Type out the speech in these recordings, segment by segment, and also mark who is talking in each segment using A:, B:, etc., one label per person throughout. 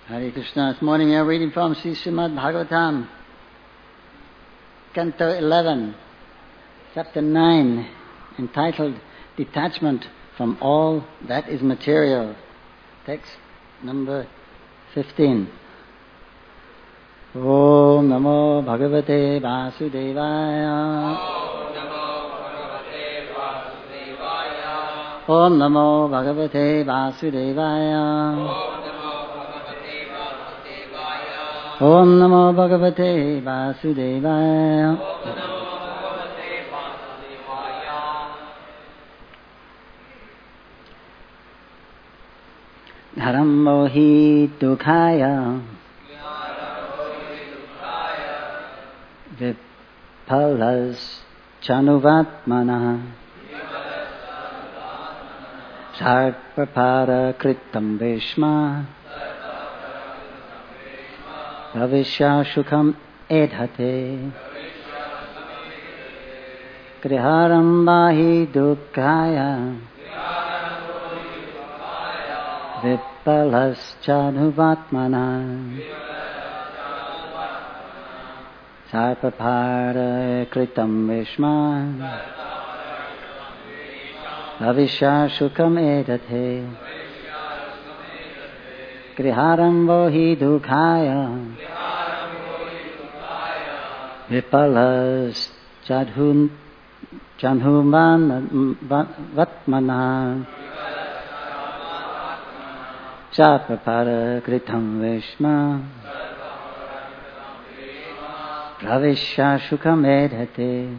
A: Hare Krishna. This morning we are reading from Srimad Bhagavatam, Canto 11, Chapter 9, entitled Detachment from All That Is Material. Text number 15. Om Namo Bhagavate Vasudevaya. Om Namo Bhagavate Vasudevaya. Om Namo Bhagavate Vasudevaya. Dharam mohi dukhaya Vipalas chanuvatmana Sarpapada kritam vishma Bhavishya shukam edhate Griharam bahi dukkaya Vipalas chanuvatmana Sarpapada kritam vishma Bhavishya shukam edhate Griharam vohi dukhaya Vipalas vatmana Sarpapada kritam vishma Bhavishya shukam edhate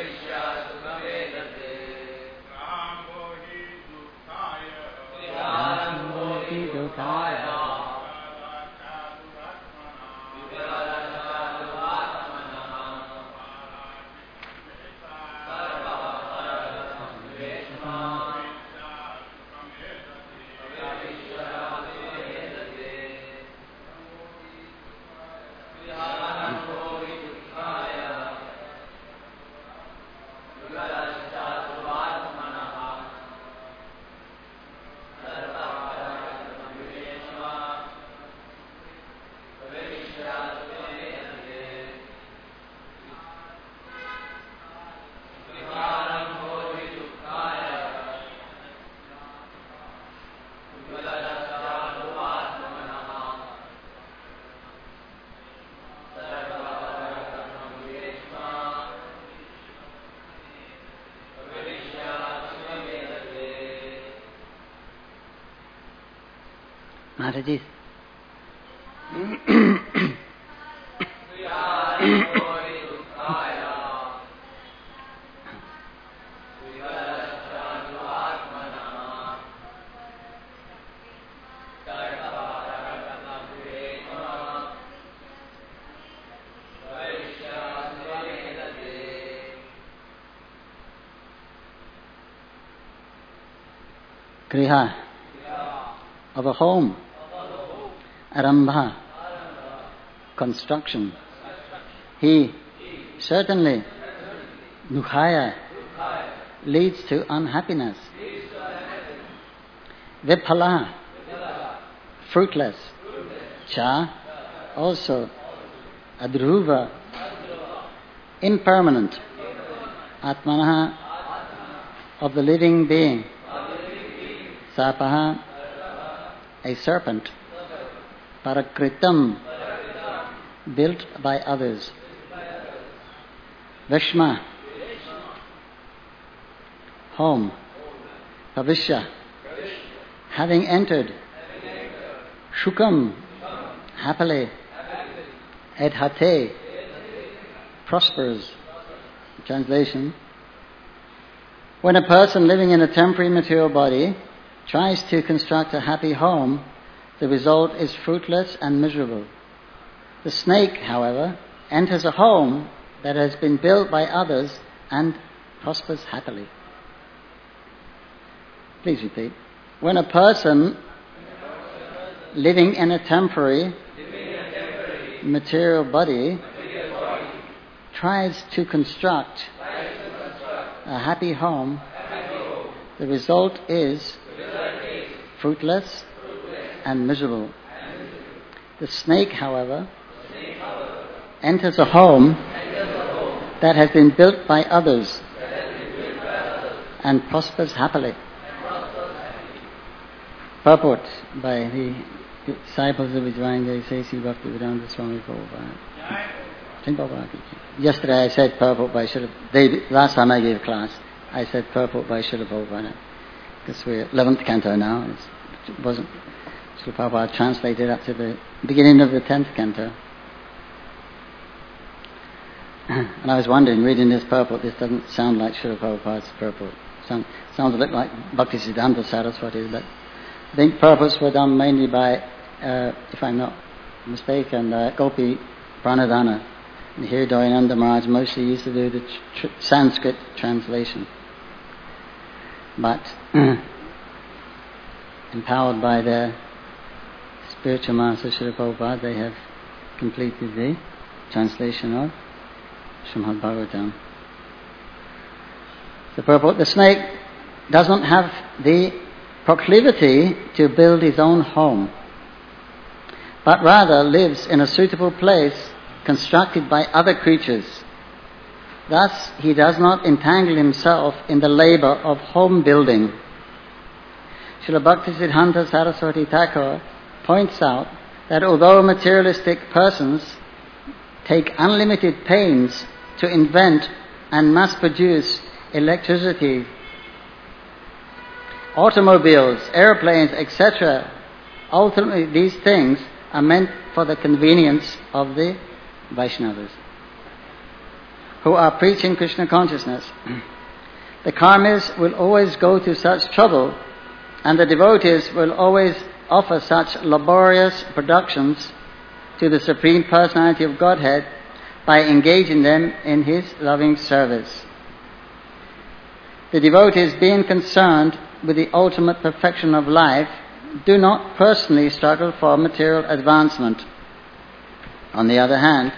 A: Maharaji. Griha of a home. Arambha, construction. He certainly, dukhaya, leads to unhappiness. Viphala, fruitless. Cha, also. Adruva, impermanent. Atmanaha, of the living being. Sapaha, a serpent. Parakritam, built by others. Vishma, home. Bhavishya, having entered. Shukam, happily. Edhate, prospers. Translation: when a person living in a temporary material body tries to construct a happy home, the result is fruitless and miserable. The snake, however, enters a home that has been built by others and prospers happily. Please repeat. When a person living in a temporary material body tries to construct a happy home, the result is fruitless and miserable. The snake, however, enters a home that has been built by others and prospers happily. Purport by the disciples of Vijayanath Sesi Bhaktivedanta Swami Prabhupada. Yesterday I said purport by last time I gave class, I said purport by Srila Prabhupada. Because we're 11th canto now, and it wasn't. Srila Prabhupada translated up to the beginning of the 10th canto. And I was wondering, reading this purport, this doesn't sound like Srila Prabhupada's purport. Sounds a bit like Bhaktisiddhanta Saraswati, but I think purports were done mainly by, if I'm not mistaken, Gopi Pranadhana. And here Dayananda Maharaj mostly used to do the Sanskrit translation. But empowered by their spiritual master Srila Prabhupada, they have completed the translation of Srimad Bhagavatam. The purport: the snake does not have the proclivity to build his own home, but rather lives in a suitable place constructed by other creatures. Thus, he does not entangle himself in the labour of home building. Srila Bhaktisiddhanta Saraswati Thakur points out that although materialistic persons take unlimited pains to invent and mass produce electricity, automobiles, aeroplanes, etc., ultimately these things are meant for the convenience of the Vaishnavas who are preaching Krishna consciousness. The karmis will always go to such trouble, and the devotees will always offer such laborious productions to the Supreme Personality of Godhead by engaging them in His loving service. The devotees, being concerned with the ultimate perfection of life, do not personally struggle for material advancement. On the other hand,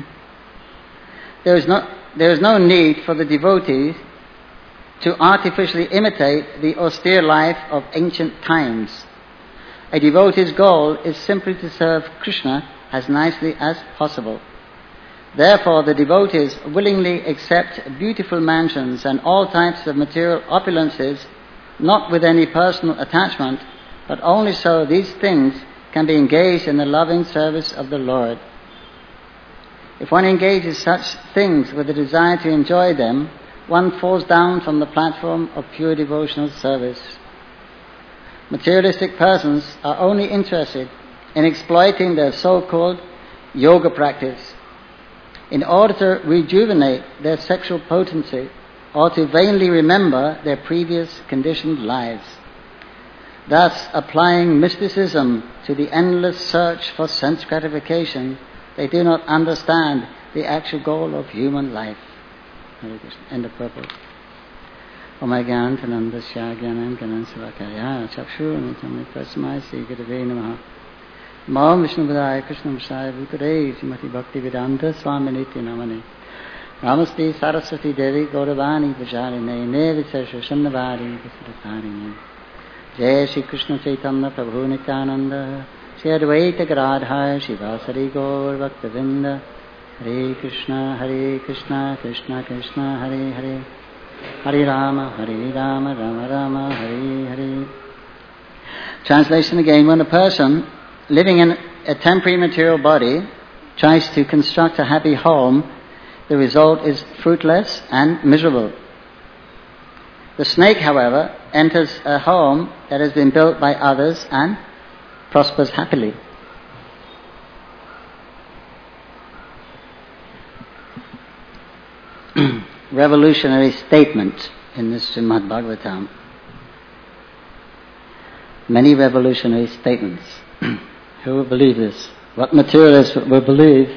A: there is no need for the devotees to artificially imitate the austere life of ancient times. A devotee's goal is simply to serve Krishna as nicely as possible. Therefore, the devotees willingly accept beautiful mansions and all types of material opulences, not with any personal attachment, but only so these things can be engaged in the loving service of the Lord. If one engages such things with the desire to enjoy them, one falls down from the platform of pure devotional service. Materialistic persons are only interested in exploiting their so-called yoga practice in order to rejuvenate their sexual potency or to vainly remember their previous conditioned lives, thus applying mysticism to the endless search for sense gratification. They do not understand the actual goal of human life. End of purport. Omagyan Tanandasya Gyanam Gyanam Savakaya Chakshuranitam Tasmai Sri Gurave Namaha. Mam Vishnu Padaya Krishna Mashaya Bhutare Srimati Bhaktivedanta Swaminiti Namane Namaste Saraswati Devi Gauravani Vajarine Nevisesha Shannavari Visaratarine Jai Shri Krishna Chaitanya Prabhu Nityananda Shri Advaita Gadadhar Shivasari Gaur Bhaktavinda Hare Krishna Krishna Krishna Hare Hare Hare Rama Rama Rama Hare Hare. Translation again. When a person living in a temporary material body tries to construct a happy home, the result is fruitless and miserable. The snake, however, enters a home that has been built by others and prospers happily. Revolutionary statement in this Srimad Bhagavatam. Many revolutionary statements. Who will believe this? What materialists will believe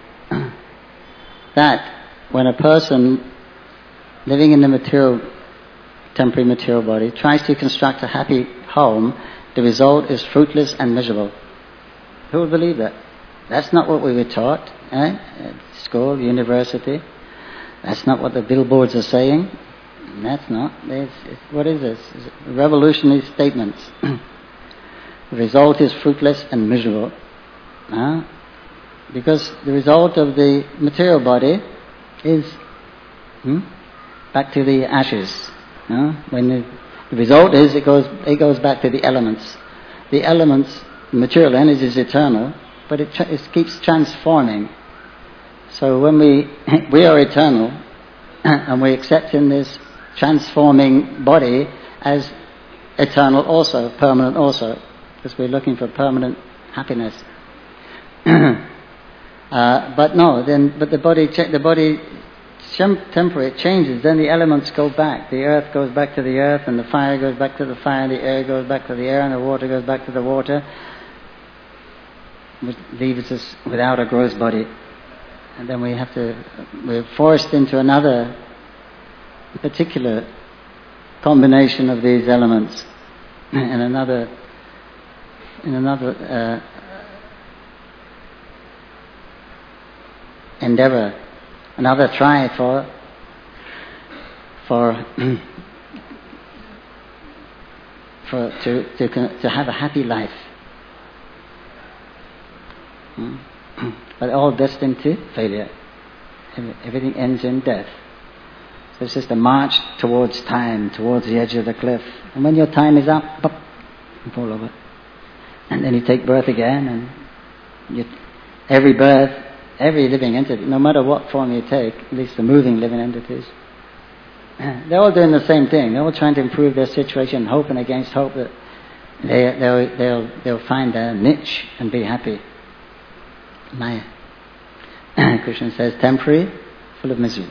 A: that when a person living in the temporary material body tries to construct a happy home, the result is fruitless and miserable? Who will believe that? That's not what we were taught at school, university. That's not what the billboards are saying. That's not. What is this? It's revolutionary statements. The result is fruitless and miserable. Because the result of the material body is back to the ashes. When the result is it goes back to the elements. The elements, material energy is eternal, but it keeps transforming. So when we are eternal, and we accept in this transforming body as eternal also, permanent also, because we're looking for permanent happiness. But the body temporary, it changes. Then the elements go back. The earth goes back to the earth, and the fire goes back to the fire, the air goes back to the air, and the water goes back to the water, which leaves us without a gross body. And then we're forced into another particular combination of these elements in another endeavor, another try for to have a happy life. But all destined to failure. Everything ends in death. So it's just a march towards time, towards the edge of the cliff. And when your time is up, pop, you fall over. And then you take birth again, and every birth, every living entity, no matter what form you take, at least the moving living entities, they're all doing the same thing. They're all trying to improve their situation, hoping against hope that they'll find their niche and be happy. Maya. Krishna says, temporary, full of misery.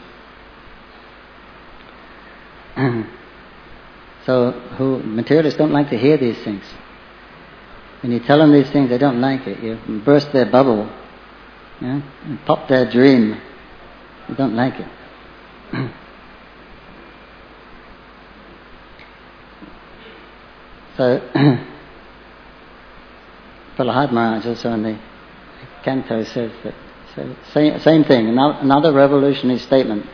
A: So, materialists don't like to hear these things. When you tell them these things, they don't like it. You burst their bubble, and pop their dream. They don't like it. So, Prahlad Maharaj also in the canto says that. So same thing. Another revolutionary statement.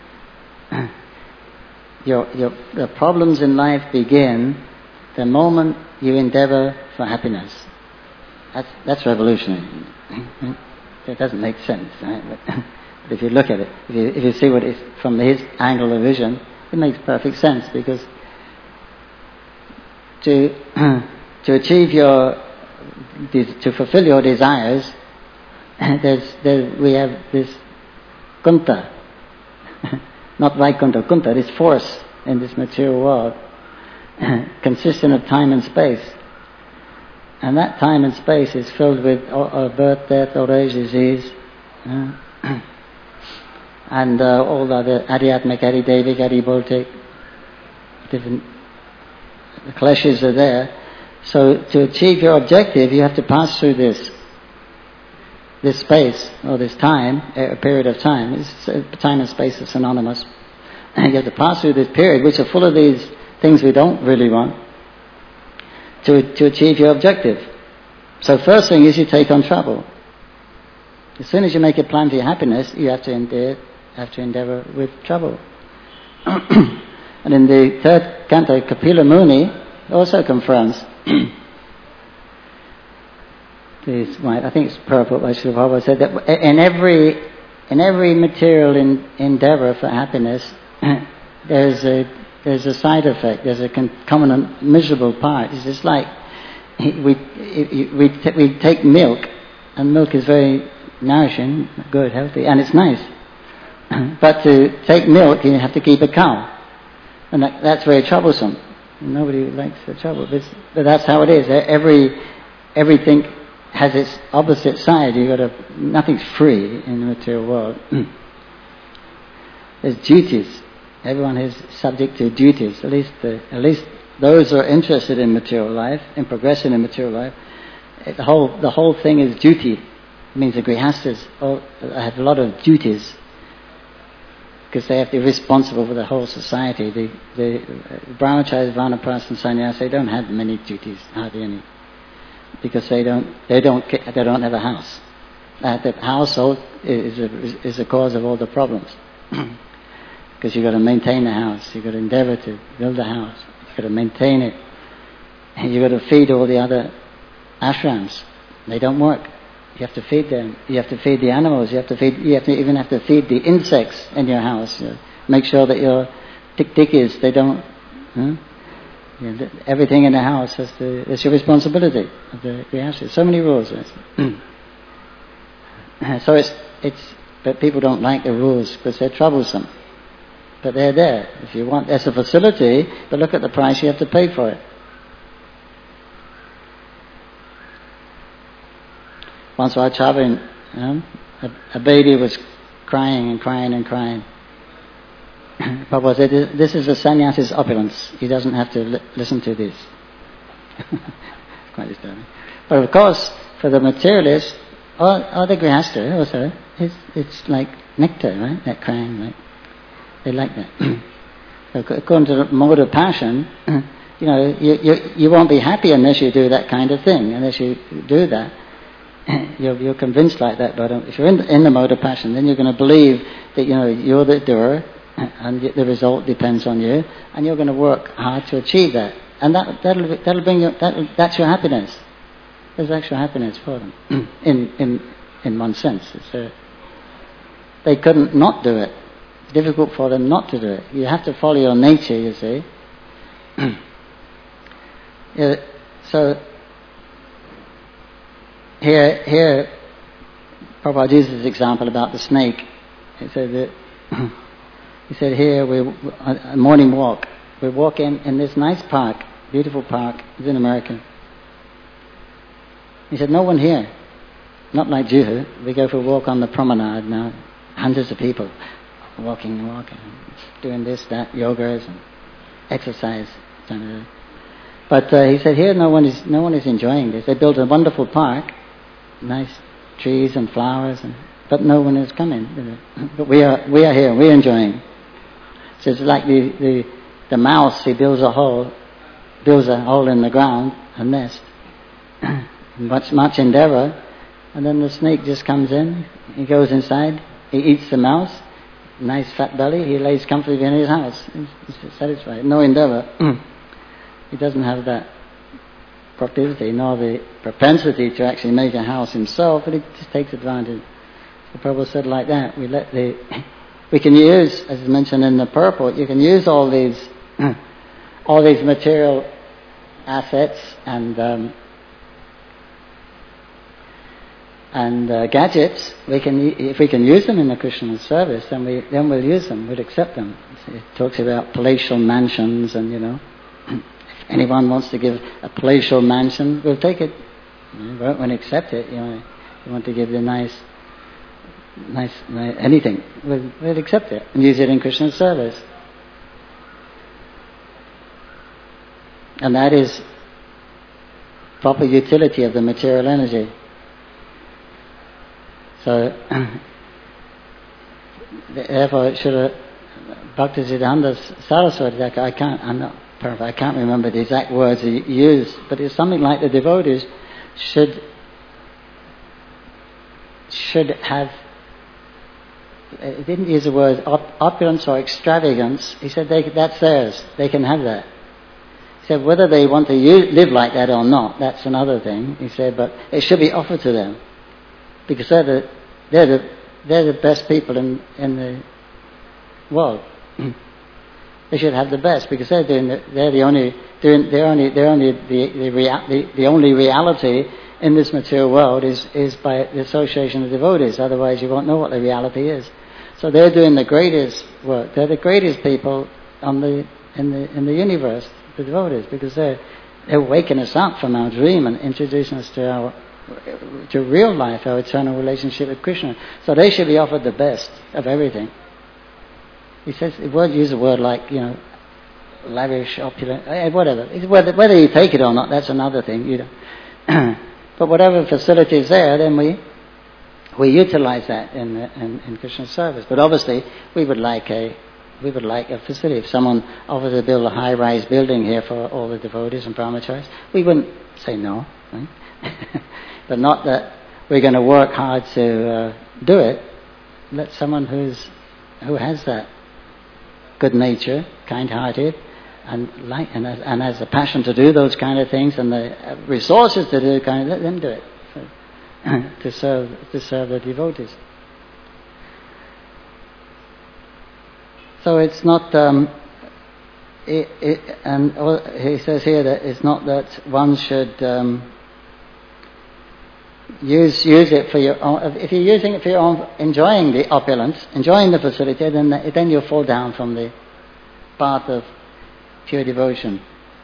A: The problems in life begin the moment you endeavor for happiness. That's revolutionary. It doesn't make sense, right? But if you look at it, if you see what is from his angle of vision, it makes perfect sense, because to achieve to fulfill your desires, we have this kunta, not Vaikuntha, kunta, this force in this material world, consistent of time and space. And that time and space is filled with birth, death, old age, disease, and all the other Adhyatmic, Adidevic, Adibhautic, different clashes are there. So to achieve your objective, you have to pass through this space, or this time, a period of time. Time and space are synonymous. You have to pass through this period, which are full of these things we don't really want, to achieve your objective. So first thing is you take on trouble. As soon as you make a plan for your happiness, you have to endeavor with trouble. And in the third canto, Kapila Muni also confirms. I think it's Prabhupada Vaishnava said that in every material endeavor for happiness, there's a side effect. There's a concomitant miserable part. It's just like we take milk, and milk is very nourishing, good, healthy, and it's nice. But to take milk, you have to keep a cow, and that's very troublesome. Nobody likes the trouble, but that's how it is. Everything has its opposite side. Nothing's free in the material world. There's duties. Everyone is subject to duties. At least those who are interested in material life, in progressing in material life, the whole thing is duty. It means the grihastas have a lot of duties, because they have to be responsible for the whole society. The brahmacharis, vanaprastha, and sannyas, they don't have many duties, hardly any, because they don't have a house. The household is the cause of all the problems. Because you've got to maintain the house, you've got to endeavor to build the house, you've got to maintain it, and you've got to feed all the other ashrams. They don't work. You have to feed them. You have to feed the animals. You even have to feed the insects in your house. Make sure that your tick-tickies, they don't... everything in the house it's your responsibility of the grihastha. So many rules. So but people don't like the rules because they're troublesome. But they're there. If you want, there's a facility, but look at the price you have to pay for it. Once while traveling, a baby was crying and crying and crying. Prabhupada said, this is the sannyasi's opulence. He doesn't have to listen to this. It's quite disturbing. But of course, for the materialist, or the grihastha also, it's like nectar, right? That crying, like they like that. According to the mode of passion, you won't be happy unless you do that kind of thing. Unless you do that, you're convinced like that. But if you're in the mode of passion, then you're going to believe that you're the doer, and the result depends on you, and you're going to work hard to achieve that. And that'll bring you. That's your happiness. There's actual happiness for them. in one sense, they couldn't not do it. It's difficult for them not to do it. You have to follow your nature, you see. So here, Prabhupada uses this example about the snake. He said here a morning walk. We walk in this nice park, beautiful park. It's in America. He said, no one here. Not like Juhu. We go for a walk on the promenade now. Hundreds of people walking, doing this, that, yogas and exercise. But he said here no one is enjoying this. They built a wonderful park, nice trees and flowers, but no one is coming. But we are here. We're enjoying. So it's like the mouse. He builds a hole in the ground, a nest. Much endeavor, and then the snake just comes in. He goes inside. He eats the mouse. Nice fat belly. He lays comfortably in his house. He's satisfied. No endeavor. He doesn't have that proclivity nor the propensity to actually make a house himself, but he just takes advantage. The Prabhupada said like that. We can use, as is mentioned in the purport, you can use all these material assets and gadgets. If we can use them in the Krishna service, then we'll use them. We'll accept them. It talks about palatial mansions, and if anyone wants to give a palatial mansion, we'll take it. We won't accept it. You want to give the nice anything. We'll accept it and use it in Krishna service. And that is proper utility of the material energy. So, therefore, Bhaktisiddhanta Saraswati, I can't remember the exact words he used, but it's something like the devotees should have. He didn't use the word opulence or extravagance. He said that's theirs. They can have that. He said whether they want to live like that or not, that's another thing. He said, but it should be offered to them. Because they're the best people in the world. They should have the best because the only reality in this material world is by the association of devotees. Otherwise, you won't know what the reality is. So they're doing the greatest work. They're the greatest people in the universe, the devotees, because they're waking us up from our dream and introducing us to real life, our eternal relationship with Krishna. So they should be offered the best of everything. He says, use a word like, lavish, opulent, whatever. Whether you take it or not, that's another thing. But whatever facility is there, then we utilize that in Krishna service. But obviously, we would like a facility. If someone offers to build a high-rise building here for all the devotees and brahmacharis, we wouldn't say no. Right? But not that we're going to work hard to do it. Let someone who has that good nature, kind-hearted, and has a passion to do those kind of things and the resources to do let them do it. So to serve the devotees. So it's not. And he says here that it's not that one should use it for your own. If you're using it for your own, enjoying the opulence, enjoying the facility, then you'll fall down from the path of pure devotion.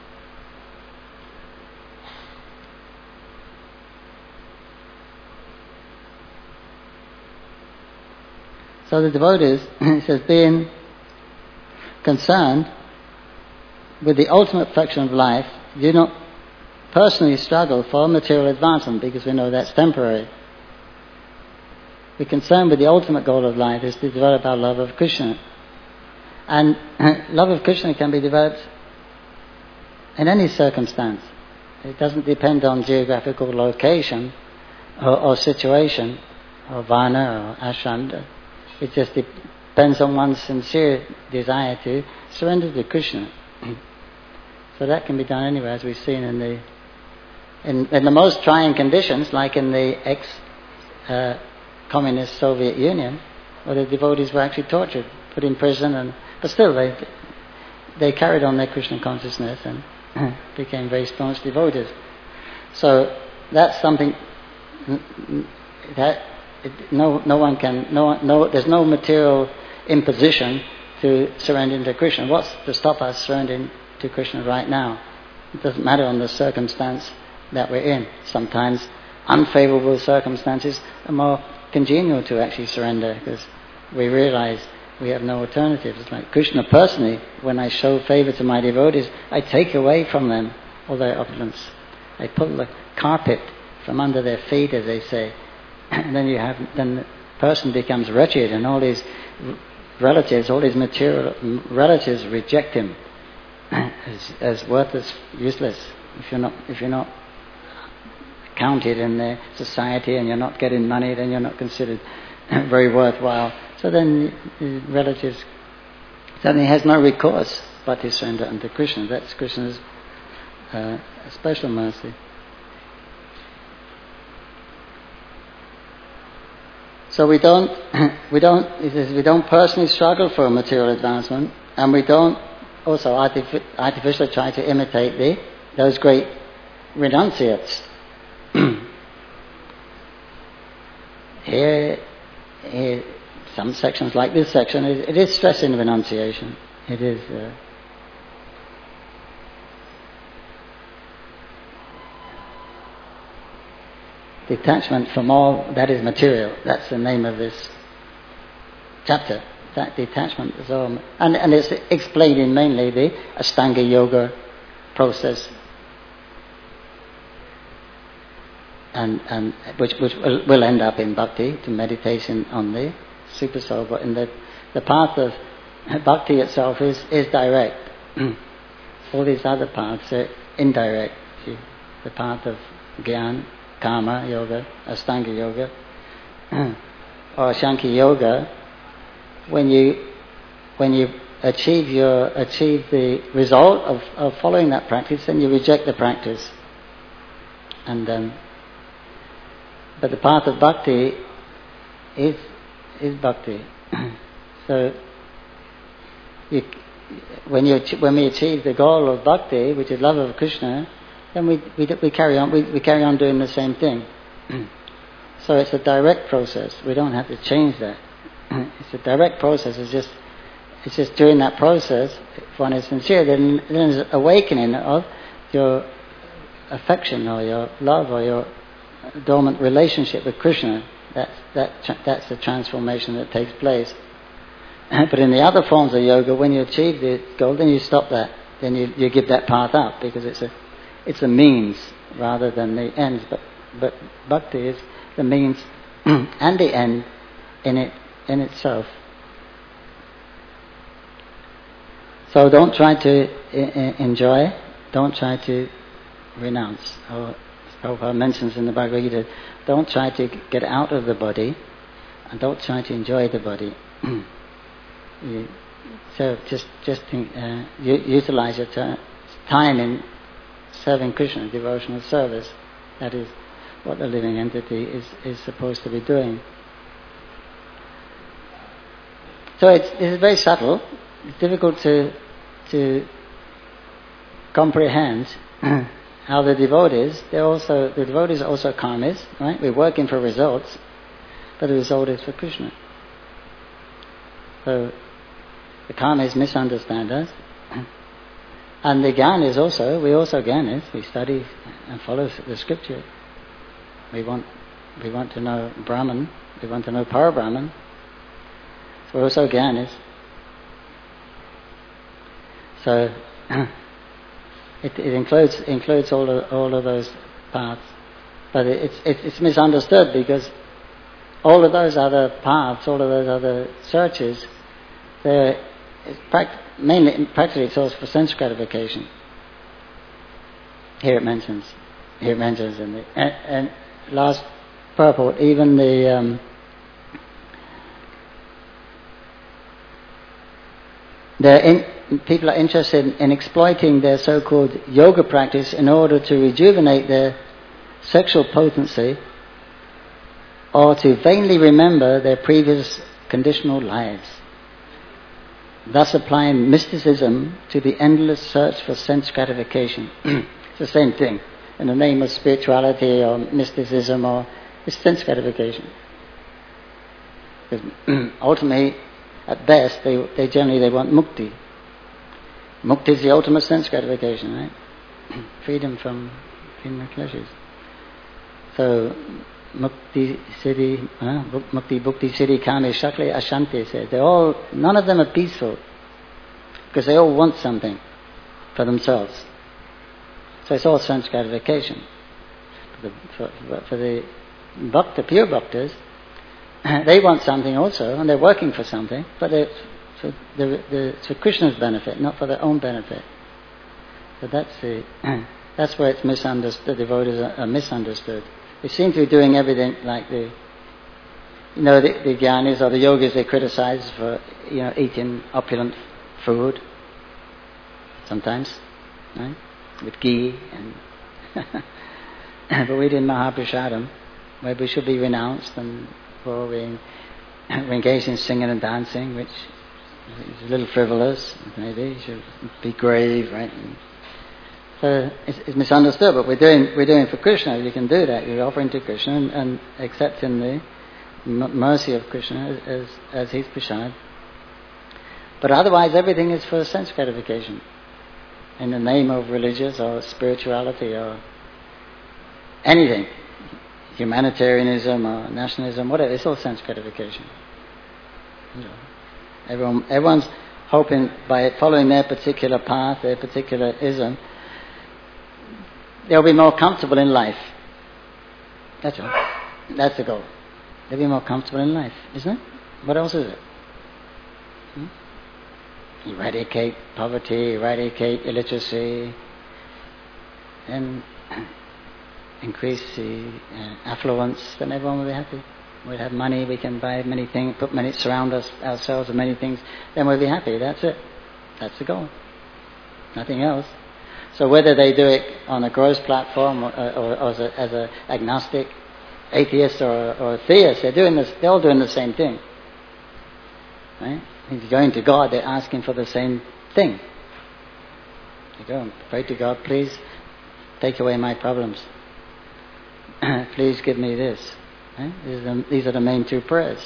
A: So the devotees, he says, being concerned with the ultimate perfection of life, do not personally struggle for material advancement, because we know that's temporary. We're concerned with the ultimate goal of life is to develop our love of Krishna. And love of Krishna can be developed in any circumstance. It doesn't depend on geographical location or situation or varna or ashram. It just depends on one's sincere desire to surrender to Krishna. So that can be done anywhere, as we've seen in the most trying conditions, like in the ex-communist Soviet Union, where the devotees were actually tortured, put in prison, but still they carried on their Krishna consciousness and became very staunch devotees. So that's something that there's no material imposition to surrender to Krishna. What's to stop us surrendering to Krishna right now? It doesn't matter on the circumstance that we're in. Sometimes unfavorable circumstances are more congenial to actually surrender, because we realize we have no alternatives. It's like Krishna personally, when I show favor to my devotees, I take away from them all their opulence. I pull the carpet from under their feet, as they say. And then the person becomes wretched, and all these relatives, all these material relatives reject him as worthless, useless. If you're not counted in their society and you're not getting money, then you're not considered very worthwhile. So then the relatives suddenly has no recourse but to surrender unto Krishna. That's Krishna's special mercy. So we don't personally struggle for material advancement, and we don't also artificially try to imitate those great renunciates. Here, some sections like this section, it is stressing renunciation. It is. Detachment from all that is material. That's the name of this chapter. That detachment is all, and it's explained in mainly the Ashtanga Yoga process, and which will end up in bhakti, to meditation on the super soul. But in the path of bhakti itself is direct. All these other paths are indirect. The path of Gyan, Karma Yoga, Ashtanga Yoga, or Sankhya Yoga, when you achieve the result of following that practice, then you reject the practice. And but the path of bhakti is bhakti. So when we achieve the goal of bhakti, which is love of Krishna, then we carry on. We carry on doing the same thing. So it's a direct process. We don't have to change that. It's a direct process. It's just during that process, if one is sincere, then there's awakening of your affection or your love or your dormant relationship with Krishna. That's the transformation that takes place. But in the other forms of yoga, when you achieve the goal, then you stop that. Then you give that path up, because it's a means rather than the ends. But bhakti is the means and the end in itself. So don't try to enjoy. Don't try to renounce. Or Prabhupada mentions in the Bhagavad Gita, don't try to get out of the body, and don't try to enjoy the body. So just utilize your time in serving Krishna, devotional service. That is what the living entity is supposed to be doing. So it's very subtle. It's difficult to comprehend how the devotees are also karmis, right? We're working for results, but the result is for Krishna. So the karmis misunderstand us, and the jnanis we also jnanis. We study and follow the scripture. We want to know Brahman. We want to know Parabrahman. So we're also jnanis. So it includes all of those paths, but it's misunderstood because all of those other paths, all of those other searches, practically it's also for sense gratification. Here it mentions in the and last purport, even the people are interested in exploiting their so-called yoga practice in order to rejuvenate their sexual potency or to vainly remember their previous conditional lives, thus applying mysticism to the endless search for sense gratification. It's the same thing. In the name of spirituality or mysticism, or it's sense gratification. Because ultimately, at best, they generally want mukti. Mukti is the ultimate sense gratification, right? Freedom from pleasures. So, mukti siddhi, mukti bhukti siddhi kame shakli ashanti says none of them are peaceful because they all want something for themselves. So it's all sense gratification. For the bhakta, pure bhaktas, they want something also, and they're working for something, but it's for Krishna's benefit, not for their own benefit. So that's where it's misunderstood. The devotees are misunderstood. They seem to be doing everything like the jnanis or the yogis they criticize for eating opulent food sometimes, right? With ghee and but we did Mahaprasadam, where we should be renounced and we're engaged in singing and dancing, which is a little frivolous, maybe. You should be grave, right? So it's misunderstood, but we're doing for Krishna. You can do that. You're offering to Krishna and accepting the mercy of Krishna as his prasad. But otherwise, everything is for sense gratification, in the name of religious or spirituality or anything, humanitarianism or nationalism, whatever. It's all sense gratification. Everyone's hoping by following their particular path, their particular ism, they'll be more comfortable in life. That's all. That's the goal. They'll be more comfortable in life, isn't it? What else is it? Eradicate poverty, eradicate illiteracy, and increase the affluence, then everyone will be happy. We'll have money, we can buy many things, surround ourselves with many things, then we'll be happy. That's it. That's the goal. Nothing else. So whether they do it on a gross platform or as an agnostic, atheist or a theist, they're all doing the same thing. Right? If you're going to God, they're asking for the same thing. You go, pray to God, please take away my problems. Please give me this. Right? These are the main two prayers.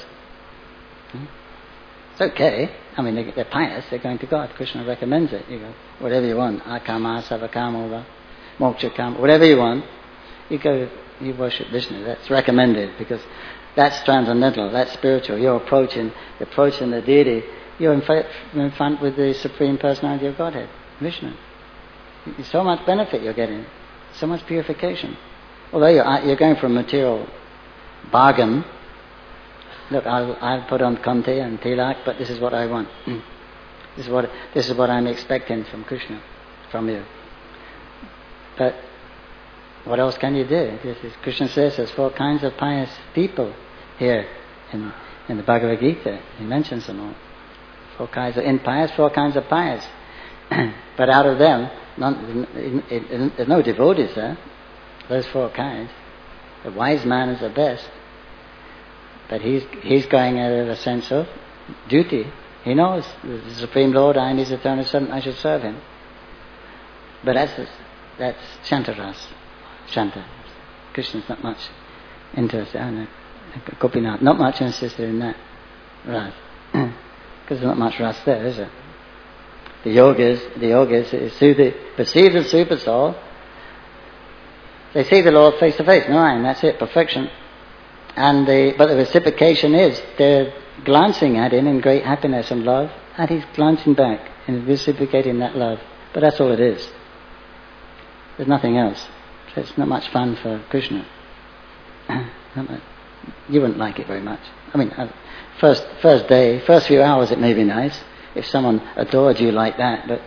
A: It's okay. I mean, they're pious. They're going to God. Krishna recommends it. You go, whatever you want. Akama, Savakama, Moksha Kama, whatever you want. You go, you worship Vishnu. That's recommended because that's transcendental. That's spiritual. You're approaching the deity. You're in front with the Supreme Personality of Godhead, Vishnu. There's so much benefit you're getting. So much purification. Although you're going for a material bargain. Look, I'll put on Kanti and Tilak, but this is what I want. This is what I'm expecting from Krishna, from you. But what else can you do? Krishna says there's 4 kinds of pious people here in the Bhagavad Gita. He mentions them all. 4 kinds of impious, 4 kinds of pious. But out of them, there's no devotees there. Those 4 kinds. The wise man is the best, but he's going out of a sense of duty. He knows the Supreme Lord, I am His eternal servant, I should serve Him. But that's Shantaras. Shanta. Krishna's not much interested. Gopinath, not much interested in that ras. Because there's not much ras there, is there? The yogis perceive the super soul. They see the Lord face to face. Narayan, that's it, perfection. But the reciprocation is they're glancing at Him in great happiness and love, and He's glancing back and reciprocating that love. But that's all it is. There's nothing else. So it's not much fun for Krishna. You wouldn't like it very much. I mean, first day, first few hours it may be nice if someone adored you like that, but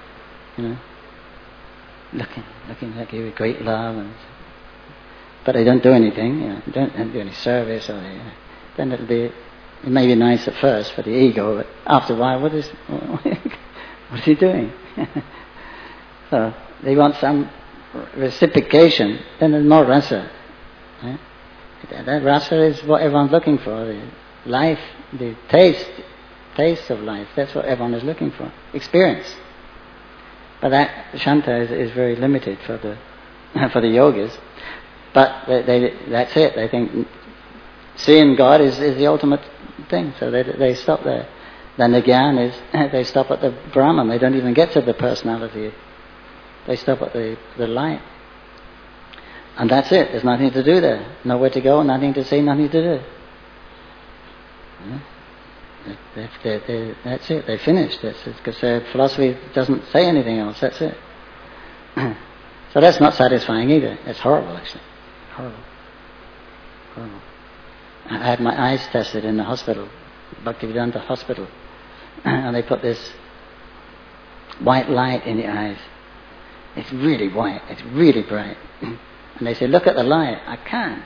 A: looking at you with great love, but they don't do anything. Don't do any service, or then it may be nice at first for the ego, but after a while, what is he doing? So they want some reciprocation. Then there's more rasa. Right? That rasa is what everyone's looking for. The life, the taste of life. That's what everyone is looking for. Experience. But that Shanta is very limited for the yogis. But that's it. They think seeing God is the ultimate thing. So they stop there. Then the Gyan is they stop at the Brahman. They don't even get to the personality. They stop at the light. And that's it. There's nothing to do there. Nowhere to go, nothing to see, nothing to do. That's it. They finished. Because their philosophy doesn't say anything else. That's it. So that's not satisfying either. It's horrible, actually. Horrible. I had my eyes tested in the hospital, Bhaktivedanta hospital, and they put this white light in the eyes. It's really white. It's really bright. And they say, look at the light. I can't.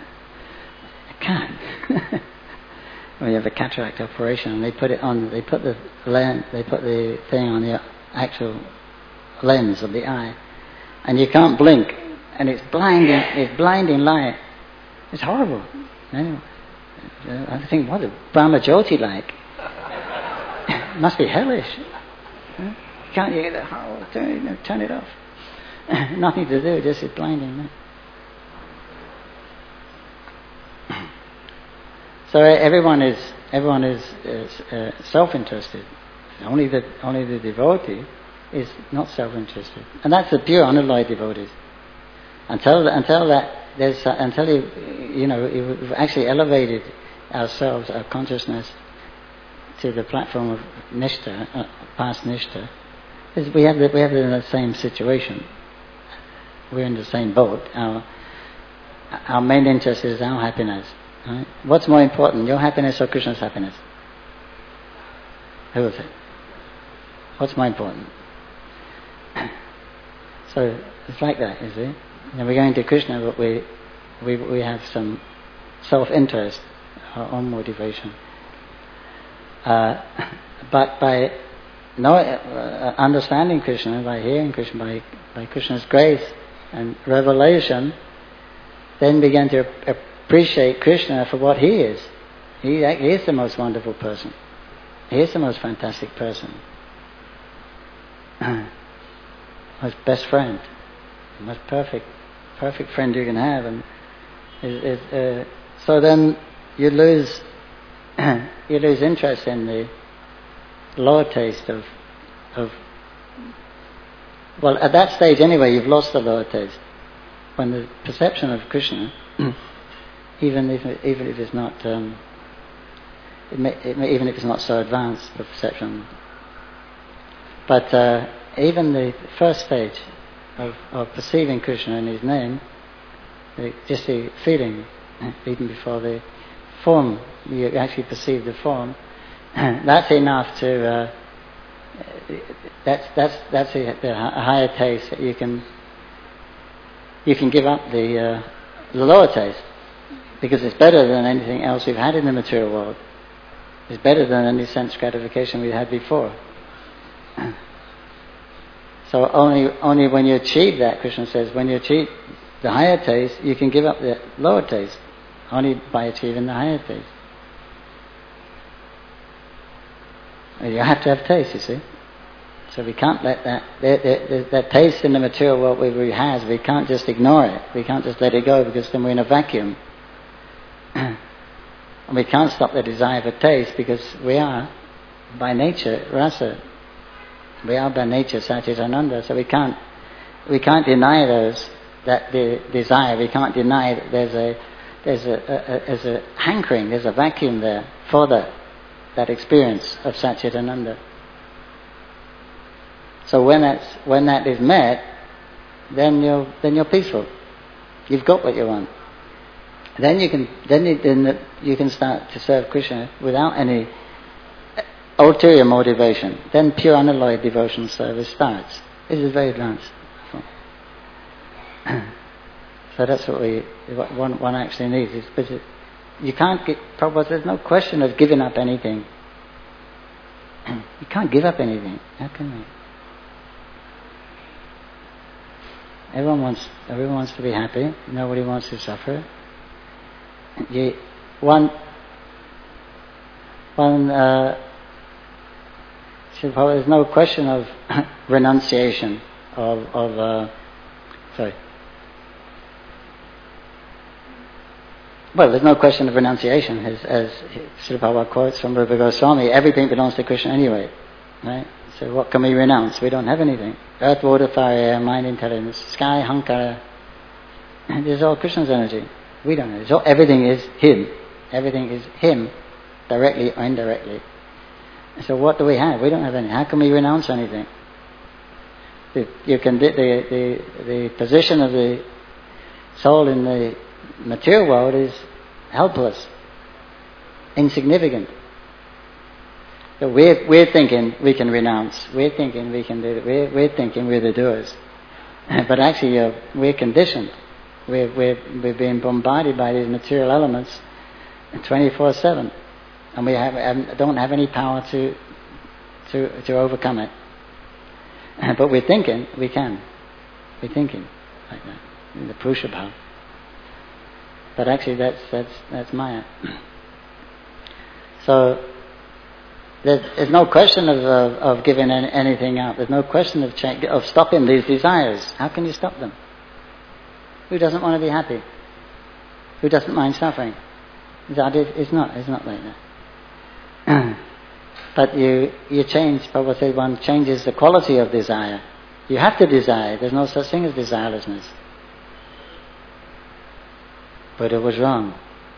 A: When you have a cataract operation, and they put it on. They put the thing on the actual lens of the eye, and you can't blink, and it's blinding. It's blinding light. It's horrible. Anyway, I think, what is Brahma Jyoti like? It must be hellish. Can't you get that? Turn it off. Nothing to do, just it's blinding. So everyone is self-interested. Only the devotee is not self-interested, and that's the pure unalloyed devotees. Until we've actually elevated ourselves, our consciousness, to the platform of Nishtha, past Nishtha, we have the same situation. We're in the same boat. Our main interest is our happiness. Right? What's more important, your happiness or Krishna's happiness? Who is it? What's more important? So it's like that, you see. And we're going to Krishna, but we have some self-interest, our own motivation. But by understanding Krishna, by hearing Krishna, by Krishna's grace and revelation, then begin to appreciate Krishna for what He is. He is the most wonderful person. He is the most fantastic person. Most best friend, the most perfect friend you can have, and so then you lose interest in the lower taste of. Well, at that stage anyway, you've lost the lower taste. When the perception of Krishna, even if it's not, even if it's not so advanced, the perception. But even the first stage of perceiving Krishna in His name, just the feeling, even before the form, you actually perceive the form. That's enough to. That's a higher taste that you can give up the lower taste, because it's better than anything else we've had in the material world. It's better than any sense gratification we had before. So only when you achieve that, Krishna says, when you achieve the higher taste, you can give up the lower taste only by achieving the higher taste. You have to have taste, you see. So we can't let that taste in the material world we have, we can't just ignore it. We can't just let it go, because then we're in a vacuum. And we can't stop the desire for taste, because we are by nature rasa. We are by nature Satchitananda. So we can't deny that the desire. We can't deny that there's a hankering, there's a vacuum there for that experience of Satchitananda. So when that is met, then you're peaceful. You've got what you want. Then you can start to serve Krishna without any ulterior motivation. Then pure unalloyed devotional service starts. This is very advanced. So that's what one actually needs. You can't get. Prabhupada, there's no question of giving up anything. You can't give up anything. How can you? Everyone wants to be happy. Nobody wants to suffer. There's no question of renunciation Well, there's no question of renunciation, as Srila Prabhupada quotes from Rupa Goswami. Everything belongs to Krishna anyway, right? So what can we renounce? We don't have anything. Earth, water, fire, air, mind, intelligence, sky, hankara. This is all Krishna's energy. We don't know. So everything is Him. Everything is Him, directly or indirectly. So what do we have? We don't have anything. How can we renounce anything? The position of the soul in the material world is helpless, insignificant. So we're thinking we can renounce. We're thinking we can do it. We're thinking we're the doers. But actually, we're conditioned. We're being bombarded by these material elements 24/7, and we don't have any power to overcome it. But we're thinking we can. We're thinking like that in the Purusha Bhava. But actually, that's Maya. So there's no question of giving anything up. There's no question of stopping these desires. How can you stop them? Who doesn't want to be happy? Who doesn't mind suffering? It's not like that. But you change. Prabhupada said one changes the quality of desire. You have to desire. There's no such thing as desirelessness. Buddha was wrong.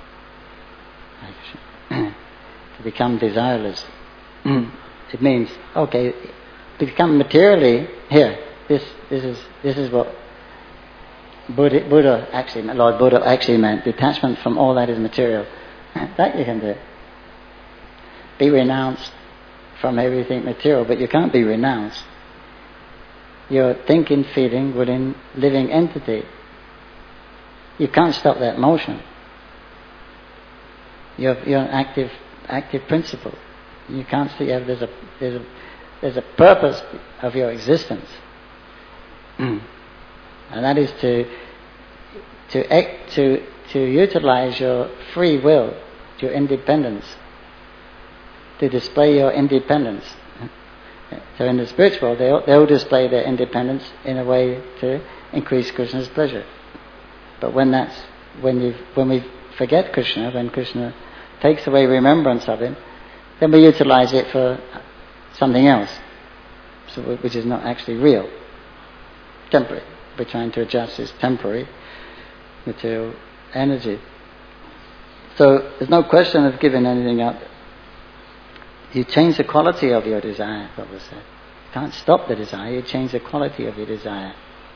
A: To become desireless. It means, okay, to become materially here. This is what Buddha actually meant. Lord Buddha actually meant detachment from all that is material. That you can do. Be renounced from everything material, but you can't be renounced. You're thinking, feeling, willing, living entity. You can't stop that motion. You're an active principle. You can't see. There's a purpose of your existence, and that is to utilize your free will, your independence, to display your independence. So in the spiritual world, they'll display their independence in a way to increase Krishna's pleasure. But when we forget Krishna, when Krishna takes away remembrance of Him, then we utilize it for something else, which is not actually real, temporary. We're trying to adjust this temporary material energy. So there's no question of giving anything up. You change the quality of your desire, Prabhupada said. You can't stop the desire, you change the quality of your desire.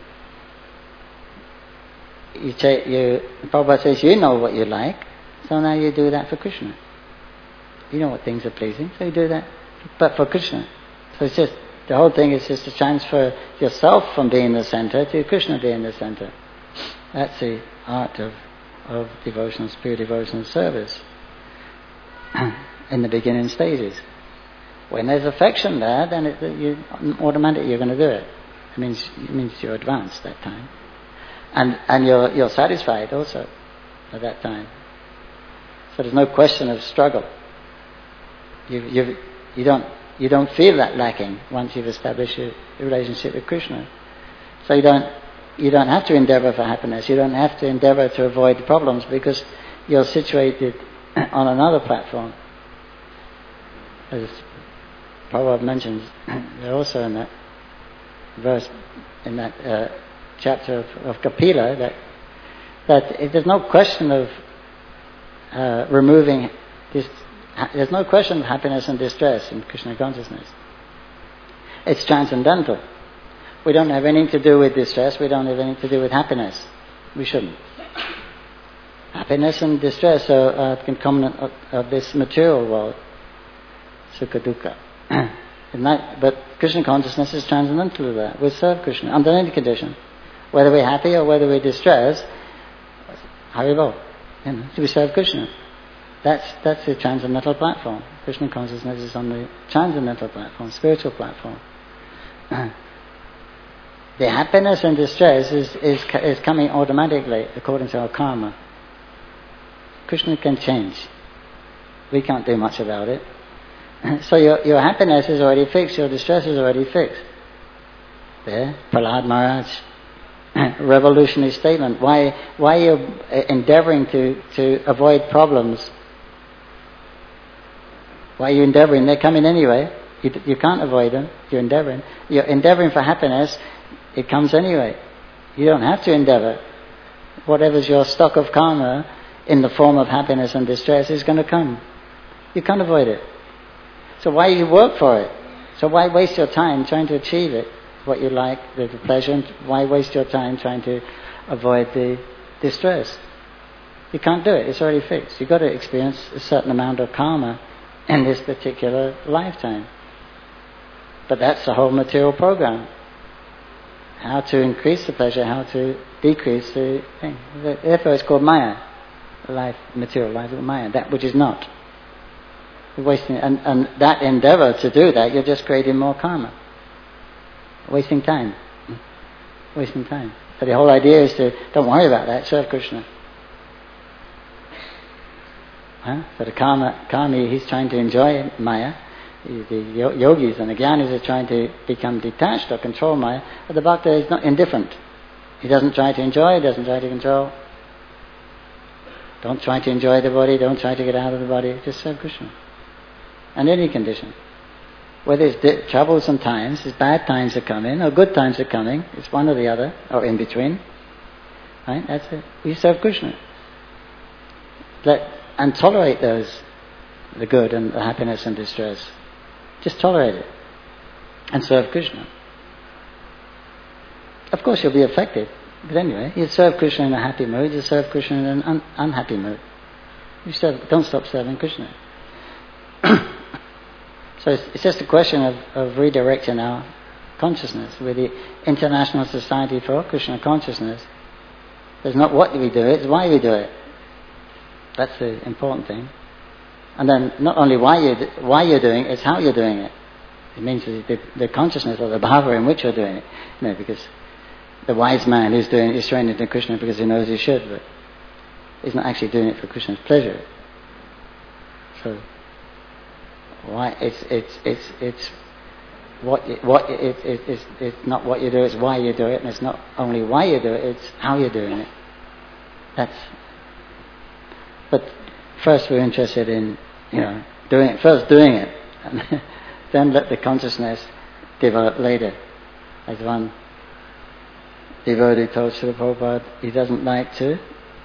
A: Prabhupada says, you know what you like, so now you do that for Krishna. You know what things are pleasing, so you do that, but for Krishna. So it's just, the whole thing is just to transfer yourself from being the center to Krishna being the center. That's the art of devotional, pure devotional service in the beginning stages. When there's affection there, then automatically you're going to do it. It means you're advanced that time. And you're satisfied also at that time. So there's no question of struggle. You don't feel that lacking once you've established your relationship with Krishna. So you don't have to endeavor for happiness. You don't have to endeavor to avoid the problems because you're situated on another platform. As Prabhupada mentions, also in that verse, in that chapter of Kapila, that there's no question of removing this. There's no question of happiness and distress in Krishna consciousness. It's transcendental. We don't have anything to do with distress. We don't have anything to do with happiness. We shouldn't. Happiness and distress are concomitant of this material world. Sukha dukkha. But Krishna consciousness is transcendental to that. We serve Krishna under any condition. Whether we're happy or whether we're distressed, Haribol. We serve Krishna. That's the transcendental platform. Krishna consciousness is on the transcendental platform, spiritual platform. The happiness and distress is coming automatically according to our karma. Krishna can change. We can't do much about it. So your happiness is already fixed, your distress is already fixed. There, Prahlad Maharaj, revolutionary statement. Why are you endeavoring to avoid problems? Why are you endeavoring? They're coming anyway. You can't avoid them. You're endeavoring. You're endeavoring for happiness. It comes anyway. You don't have to endeavor. Whatever's your stock of karma in the form of happiness and distress is going to come. You can't avoid it. So why you work for it? So why waste your time trying to achieve it? What you like, the pleasure. Why waste your time trying to avoid the distress? You can't do it. It's already fixed. You've got to experience a certain amount of karma in this particular lifetime. But that's the whole material program. How to increase the pleasure, how to decrease the thing. Therefore it's called Maya. Life, material life of Maya. That which is not. You're wasting, and that endeavor to do that, you're just creating more karma. Wasting time. Wasting time. So the whole idea is to, don't worry about that, serve Krishna. So the karmi, he's trying to enjoy Maya. The yogis and the jnanis are trying to become detached or control Maya. But the bhakta is not indifferent. He doesn't try to enjoy, he doesn't try to control. Don't try to enjoy the body, don't try to get out of the body. Just serve Krishna. And any condition. Whether it's troublesome times, it's bad times are coming, or good times are coming, it's one or the other, or in between. Right? That's it. We serve Krishna. And tolerate those, the good and the happiness and distress. Just tolerate it. And serve Krishna. Of course you'll be affected. But anyway, you serve Krishna in a happy mood, you serve Krishna in an unhappy mood. Don't stop serving Krishna. So it's just a question of redirecting our consciousness with the International Society for Krishna Consciousness. There's not what we do, it's why we do it. That's the important thing. And then not only why you're doing it, it's how you're doing it. It means the consciousness or the bhava in which you're doing it. Because the wise man is trying to do Krishna because he knows he should, but he's not actually doing it for Krishna's pleasure. So why it's not what you do, it's why you do it, and it's not only why you do it, it's how you're doing it. But first we're interested in doing it, and then let the consciousness develop later. As one devotee told Srila Prabhupada, he doesn't like to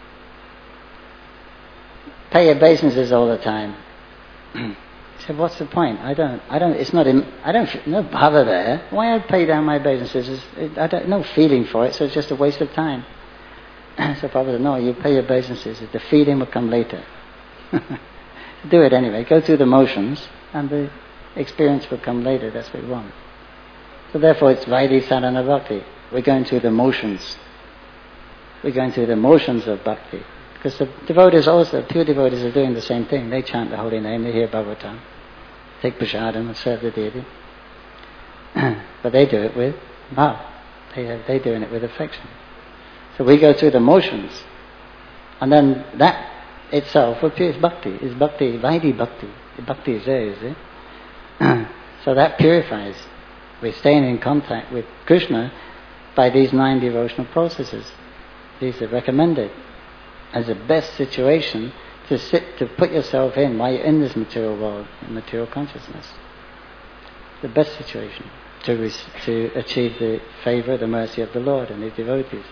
A: pay obeisances all the time. He said, what's the point? No bhava there. Why I'd pay down my obeisances? No feeling for it, so it's just a waste of time. So Prabhupada said, no, you pay your obeisances, the feeling will come later. Do it anyway, go through the motions, and the experience will come later, that's what we want. So therefore it's Vaidhi Sadhana Bhakti. We're going through the motions. We're going through the motions of Bhakti. Because the devotees also, pure devotees are doing the same thing. They chant the holy name, they hear Bhagavatam, take prasadam and serve the deity. But they do it with bhav. They're doing it with affection. So we go through the motions, and then that itself is bhakti. Is bhakti, Vaidhi bhakti. Bhakti is there, you see. So that purifies. We're staying in contact with Krishna by these 9 devotional processes. These are recommended as the best situation to put yourself in while you're in this material world, in material consciousness. The best situation to achieve the favour, the mercy of the Lord and His devotees.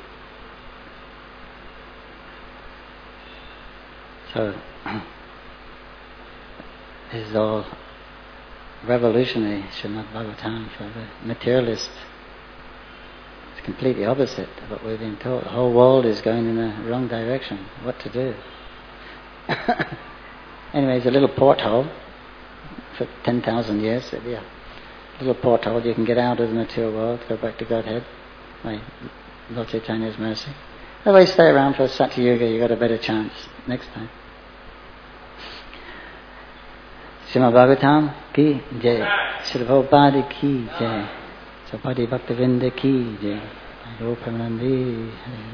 A: So, this is all revolutionary Srimad Bhagavatam for the materialist. It's completely opposite of what we've been taught. The whole world is going in the wrong direction. What to do? Anyway, it's a little porthole for 10,000 years. So yeah, a little porthole. You can get out of the material world, go back to Godhead by Lord Chaitanya's mercy. Otherwise, stay around for Satya Yuga. You got a better chance next time. Srimad Bhagavatam ki jai, Srila Prabhupada ki jai, Saupati Bhaktivinda ki jai, Rupamanandi.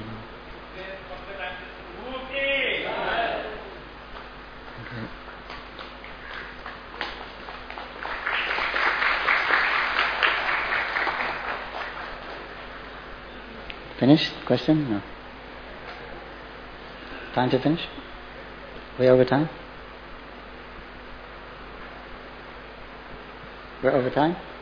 A: Finished? Question? No. Time to finish? We over time? We're over time?